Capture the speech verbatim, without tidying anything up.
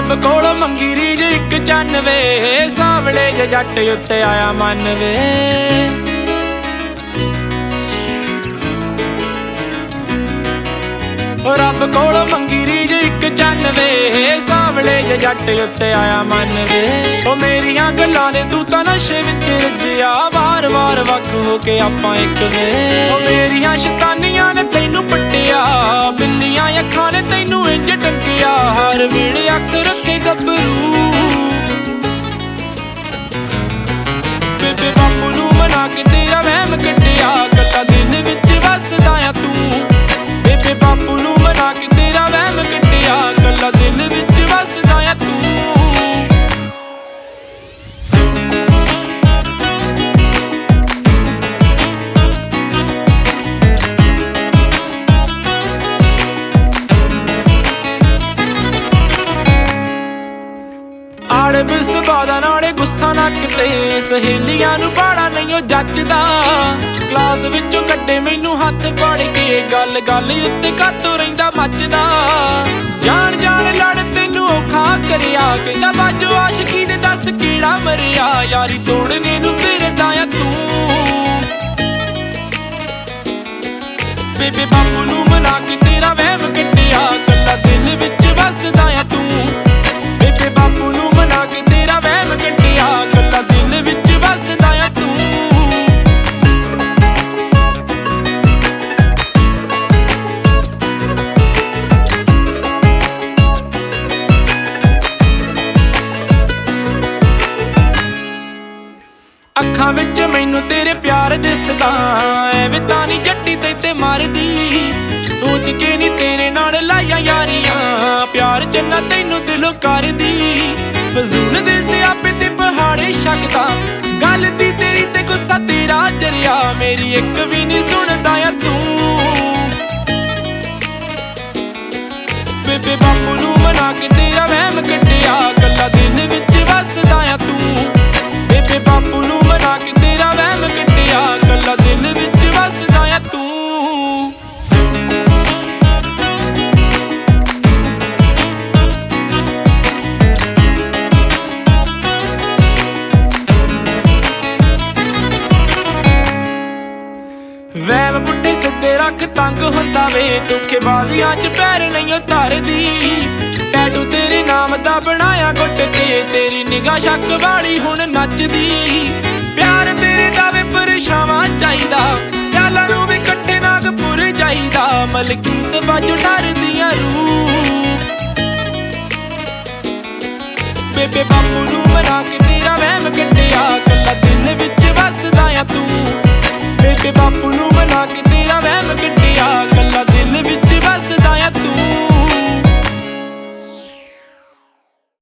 ਰੱਬ ਕੋਲੋਂ ਮੰਗੀ ਰੀਝ ਇੱਕ ਚੰਨ ਵੇ, ਸਾਵਲੇ ਜੇ ਜੱਟ ਉੱਤੇ ਆਇਆ ਮਨ ਵੇ। ਰੱਬ ਕੋਲੋਂ ਮੰਗੀ ਰੀਝ ਇੱਕ ਚੰਨ ਵੇ, ਸਾਵਲੇ ਜੇ ਜੱਟ ਉੱਤੇ ਆਇਆ ਮਨ ਵੇ। ਉਹ ਮੇਰੀਆਂ ਗੱਲਾਂ ਦੇ ਤੂੰ ਤਾਂ ਨਸ਼ੇ ਵਿੱਚ ਰੱਜਿਆ, ਵਾਰ ਵਾਰ ਵੱਖ ਹੋ ਕੇ ਆਪਾਂ ਇੱਕ ਵੇ। ਉਹ ਮੇਰੀਆਂ ਸ਼ੈਤਾਨੀਆਂ ਨੇ ਤੈਨੂੰ ਪੱਟਿਆ, ਬਿੱਲੀਆਂ ਅੱਖਾਂ ਨੇ ਤੈਨੂੰ ਇੰਜ ਟੰਕਿਆ, ਹਰ ਵੇਲੇ ਅੱਖ ਰੱਖੇ ਗੱਭਰੂ। ਬੇਬੇ ਬਾਪੂ ਨੂੰ ਮਨਾ ਕੇ ਤੇਰਾ ਵਹਿਮ ਕੱਢਿਆ, ਕੱਲਾ ਦਿਲ ਵਿੱਚ ਵੱਸਦਾ ਆ ਤੂੰ। ਬੇਬੇ ਬਾਪੂ ਨੂੰ ਮਨਾ ਕੇ ਤੇਰਾ ਵਹਿਮ ਕੱਢਿਆ, ਕੱਲਾ ਦਿਲ ਵਿੱਚ ਵੱਸਦਾ ਆ ਤੂੰ। ਆੜੇ ਬਿਸਬਾ ਦਾ ਨਾਲੇ ਗੁੱਸਾ ਨਾ ਕਿਤੇ, ਸਹੇਲੀਆਂ ਨੂੰ ਬਾੜਾ ਨਹੀਂ ਉਹ ਜੱਚਦਾ। ਕਲਾਸ ਵਿੱਚੋਂ ਕੱਢੇ ਮੈਨੂੰ ਹੱਥ ਫੜ ਕੇ, ਗੱਲ ਗੱਲ ਉੱਤੇ ਕਾਤੋਂ ਰਹਿੰਦਾ ਮੱਚਦਾ। ਜਾਣ ਜਾਣ ਲੜ ਤੈਨੂੰ ਔਖਾ ਕਰਿਆ, ਕਹਿੰਦਾ ਬਾਜੋ ਆਸ਼ਕੀ ਦੇ ਦੱਸ ਕਿਹੜਾ ਮਰਿਆ, ਯਾਰੀ ਤੋੜਨੇ ਨੂੰ ਫਿਰਦਾ ਆ ਤੂੰ। ਬੇਬੇ ਬਾਪੂ ਨੂੰ ਮਨਾ ਕੇ ਤੇਰਾ ਵਹਿਮ ਕੱਢਿਆ, ਕੱਲਾ ਦਿਲ ਵਿੱਚ ਵੱਸਦਾ ਆ ਤੂੰ। ਬੇਬੇ ਬਾਪੂ ਨੂੰ ਮਨਾ ਕੇ ਤੇਰਾ ਵਹਿਮ ਕੱਢਿਆ, ਕੱਲਾ ਦਿਲ ਵਿੱਚ ਵੱਸਦਾ ਆ ਤੂੰ। ਅੱਖਾਂ ਵਿੱਚ ਮੈਨੂੰ ਤੇਰੇ ਪਿਆਰ ਦਿਸਦਾ, ਐਵੇਂ ਤਾਂ ਨੀ ਜੱਟੀ ਤੇ ਮਾਰਦੀ। ਸੋਚ ਕੇ ਨੀ ਤੇਰੇ ਨਾਲ ਲਾਈਆਂ ਯਾਰੀਆਂ, ਪਿਆਰ ਜਿੰਨਾ ਤੈਨੂੰ ਦਿਲੋਂ ਕਰਦੀ। ਫਜ਼ੂਲ ਦੇ ਸਿਆਪੇ ਤੇ ਪਹਾੜੇ ਛੱਕਦਾ, ਗੱਲ ਦੀ ਤੇਰੀ ਤੇ ਗੁੱਸਾ ਤੇਰਾ ਜਰਿਆ, ਮੇਰੀ ਇੱਕ ਵੀ ਨੀ ਸੁਣਦਾ ਆ ਤੂੰ। ਬੇਬੇ ਬਾਪੂ ਨੂੰ ਮਨਾ ਕੇ ਤੇਰਾ ਵਹਿਮ ਕੱਢਿਆ, ਕੱਲਾ ਦਿਲ ਵਿੱਚ ਵੱਸਦਾ ਆ ਤੂੰ। ਬੇਬੇ ਬਾਪੂ ਨੂੰ ਮਨਾ ਕੇ ਤੇਰਾ ਵਹਿਮ ਕੱਢਿਆ, ਕੱਲਾ ਦਿਲ ਵਿੱਚ ਵੱਸਦਾ ਆ ਤੂੰ। ਵਹਿਮ ਪੁੱਠੇ ਸਿੱਧੇ ਰੱਖ ਤੰਗ ਹੁੰਦਾ ਵੇ, ਧੋਖੇਬਾਜ਼ੀਆਂ ਚ ਪੈਰ ਨਹੀਂ ਉਤਾਰਦੀ। ਟੈਟੂ ਤੇਰੇ ਨਾਮ ਦਾ ਬਣਾਇਆ ਗੁੱਟ ਤੇ, ਤੇਰੀ ਨਿਗਾਹ ਸ਼ੱਕ ਵਾਲੀ ਹੁਣ ਨੱਚਦੀ। ਪਿਆਰ ਤੇਰੇ ਦਾ ਵੇ ਪਰਛਾਵਾਂ ਚਾਹੀਦਾ, ਸਿਆਲਾਂ ਨੂੰ ਵੀ ਇਕੱਠੇ ਨਾਗਪੁਰ ਜਾਈਦਾ। ਮਲਕੀਤ ਬਾਜੂ ਡਰਦੀਆਂ ਰੂਹ, ਬੇਬੇ ਬਾਪੂ ਨੂੰ ਮਨਾ ਕੇ ਤੇਰਾ ਵਹਿਮ ਕੱਢਿਆ, ਕੱਲਾ ਦਿਲ ਵਿੱਚ ਵੱਸਦਾ ਆ ਤੂੰ। ਬੇਬੇ ਬਾਪੂ ਨੂੰ ਮਨਾ ਕੇ ਤੇਰਾ ਵਹਿਮ ਕੱਢਿਆ,